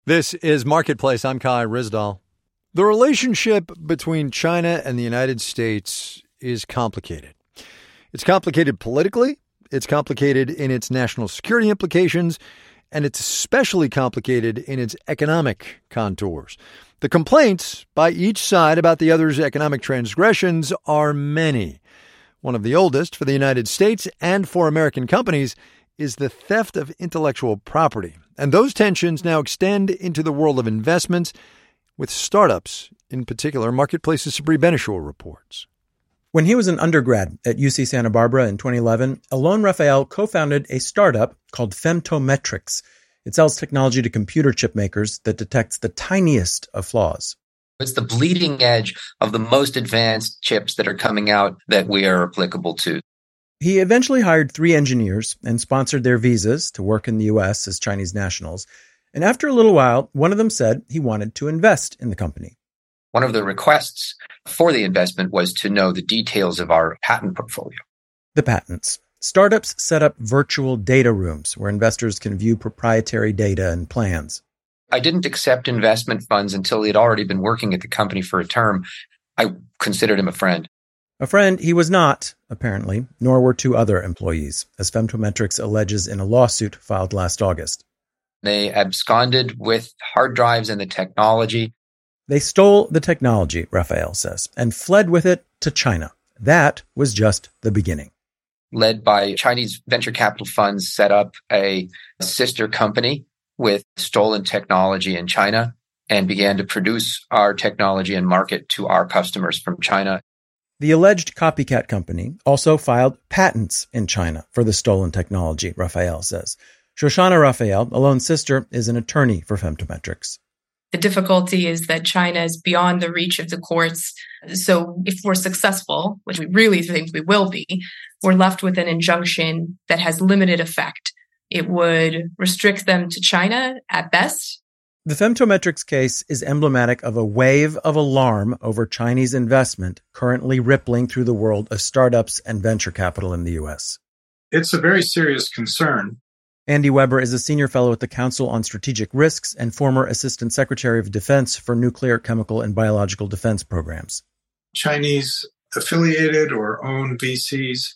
This is Marketplace. I'm Kai Ryssdal. The relationship between China and the United States is complicated. It's complicated politically, it's complicated in its national security implications, and it's especially complicated in its economic contours. The complaints by each side about the other's economic transgressions are many. One of the oldest for the United States and for American companies is the theft of intellectual property. And those tensions now extend into the world of investments, with startups in particular. Marketplace's Sabri Benishur reports. When he was an undergrad at UC Santa Barbara in 2011, Alon Raphael co-founded a startup called Femtometrics. It sells technology to computer chip makers that detects the tiniest of flaws. It's the bleeding edge of the most advanced chips that are coming out that we are applicable to. He eventually hired 3 engineers and sponsored their visas to work in the U.S. as Chinese nationals. And after a little while, one of them said he wanted to invest in the company. One of the requests for the investment was to know the details of our patent portfolio. The patents. Startups set up virtual data rooms where investors can view proprietary data and plans. I didn't accept investment funds until he had already been working at the company for a term. I considered him a friend. A friend he was not, apparently, nor were 2 other employees, as Femtometrics alleges in a lawsuit filed last August. They absconded with hard drives and the technology. They stole the technology, Raphael says, and fled with it to China. That was just the beginning. Led by Chinese venture capital funds, set up a sister company with stolen technology in China and began to produce our technology and market to our customers from China. The alleged copycat company also filed patents in China for the stolen technology, Raphael says. Shoshana Raphael, Alon's sister, is an attorney for Femtometrics. The difficulty is that China is beyond the reach of the courts. So if we're successful, which we really think we will be, we're left with an injunction that has limited effect. It would restrict them to China at best. The Femtometrics case is emblematic of a wave of alarm over Chinese investment currently rippling through the world of startups and venture capital in the U.S. It's a very serious concern. Andy Weber is a senior fellow at the Council on Strategic Risks and former Assistant Secretary of Defense for Nuclear, Chemical, and Biological Defense Programs. Chinese affiliated or owned VCs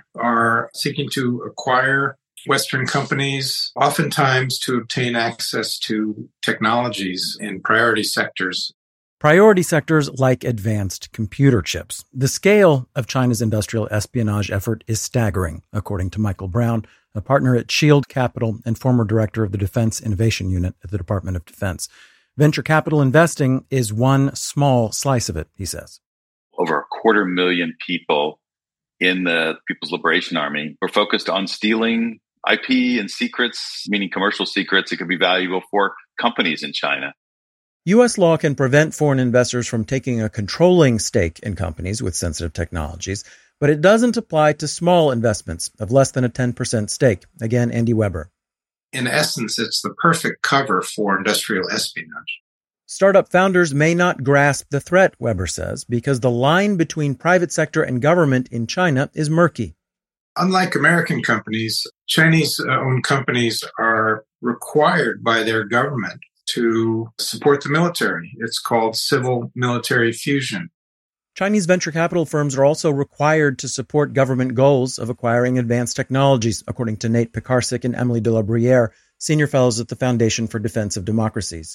are seeking to acquire Western companies, oftentimes to obtain access to technologies in priority sectors. Priority sectors like advanced computer chips. The scale of China's industrial espionage effort is staggering, according to Michael Brown, a partner at Shield Capital and former director of the Defense Innovation Unit at the Department of Defense. Venture capital investing is one small slice of it, he says. Over 250,000 people in the People's Liberation Army were focused on stealing IP and secrets, meaning commercial secrets. It could be valuable for companies in China. U.S. law can prevent foreign investors from taking a controlling stake in companies with sensitive technologies, but it doesn't apply to small investments of less than a 10% stake. Again, Andy Weber. In essence, it's the perfect cover for industrial espionage. Startup founders may not grasp the threat, Weber says, because the line between private sector and government in China is murky. Unlike American companies, Chinese-owned companies are required by their government to support the military. It's called civil-military fusion. Chinese venture capital firms are also required to support government goals of acquiring advanced technologies, according to Nate Pekarsik and Emily de la Bruyere, senior fellows at the Foundation for Defense of Democracies.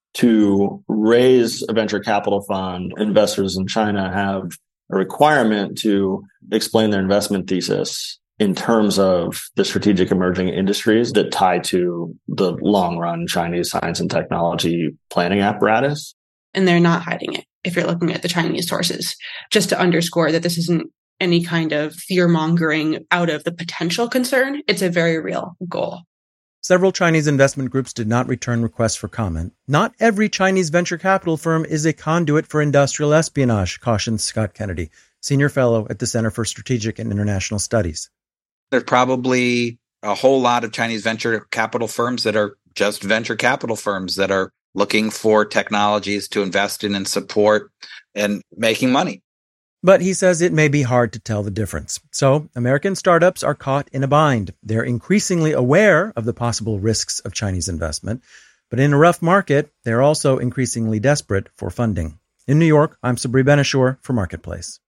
To raise a venture capital fund, investors in China have a requirement to explain their investment thesis in terms of the strategic emerging industries that tie to the long-run Chinese science and technology planning apparatus. And they're not hiding it, if you're looking at the Chinese sources, just to underscore that this isn't any kind of fear-mongering out of the potential concern. It's a very real goal. Several Chinese investment groups did not return requests for comment. Not every Chinese venture capital firm is a conduit for industrial espionage, cautions Scott Kennedy, senior fellow at the Center for Strategic and International Studies. There's probably a whole lot of Chinese venture capital firms that are just venture capital firms that are looking for technologies to invest in and support and making money. But he says it may be hard to tell the difference. So American startups are caught in a bind. They're increasingly aware of the possible risks of Chinese investment, But in a rough market, they're also increasingly desperate for funding. In New York, I'm Sabri Ben-Achour for Marketplace.